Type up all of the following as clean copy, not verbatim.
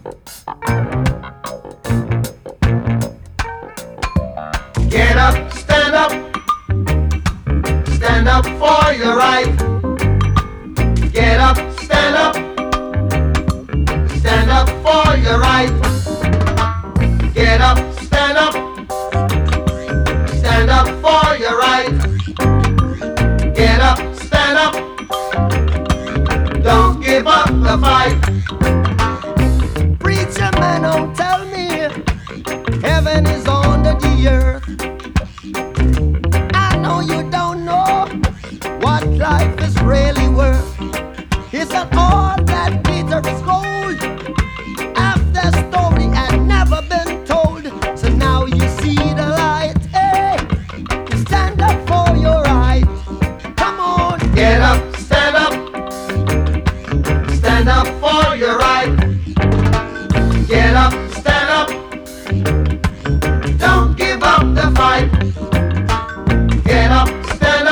Get up, stand up for your right. Get up, stand up for your right. Get up, stand up for your right. Get up, stand up, don't give up the fight. Preacher man, don't tell me heaven is under the earth. I know you don't know what life is really worth. It's not all that glitter is gold. Half the story had never been told. So now you see the light. Hey, stand up for your right. Come on. Get up, stand up for your right. Get up, stand up, don't give up the fight. Get up, stand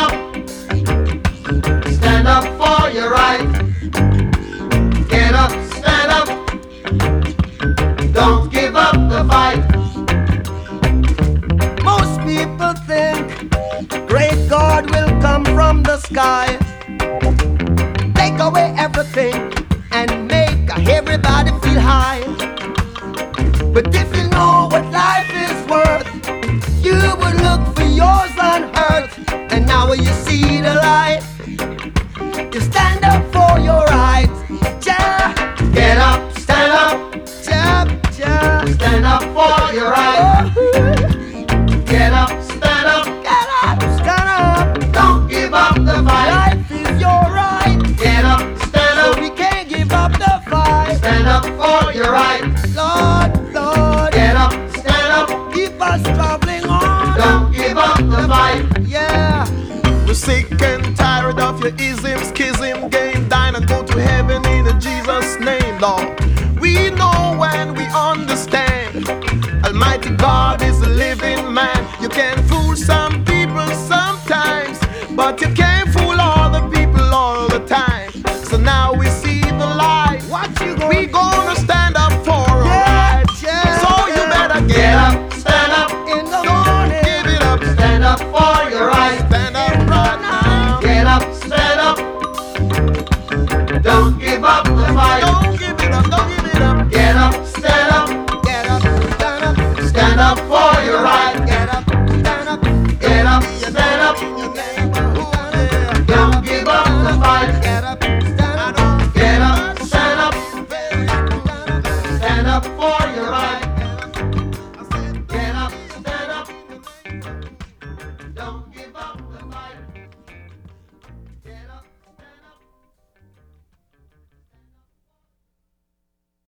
up for your right. Get up, stand up, don't give up the fight. Most people think great God will come from the sky, take away everything and make everybody feel high. But if you know what life is worth, you would look for yours on earth. And now you see the light, you stand up for your rights. Ja, Get up, stand up, ja, ja. stand up for your right. Get up, stand up, Get up, stand up. don't give up the fight. Life is your right, Get up, stand so up, we can't give up the fight. stand up for your right. Lord, Lord, Get up, stand up, keep us traveling on. don't give up the fight. Yeah. We're sick and tired of your ism, schism, game, dine and go to heaven in Jesus' name, Lord. We know and we understand Almighty God is a living man. You can fool some people sometimes, but you can't fool all the people all the time. So now we see the light. What you gonna We gonna stand up for our Yeah, rights. yeah, So you better Get get up, up, stand up, in the don't morning? give it up, stand up for your right. stand up right now. Get up, stand up, don't give up the fight. Don't give it up, don't give it up. Get up, stand up, Get up, stand up, stand up for your right. get up, stand up, Get up, stand up, don't give up the fight. get up, stand up, Get up, stand up, stand up for your right.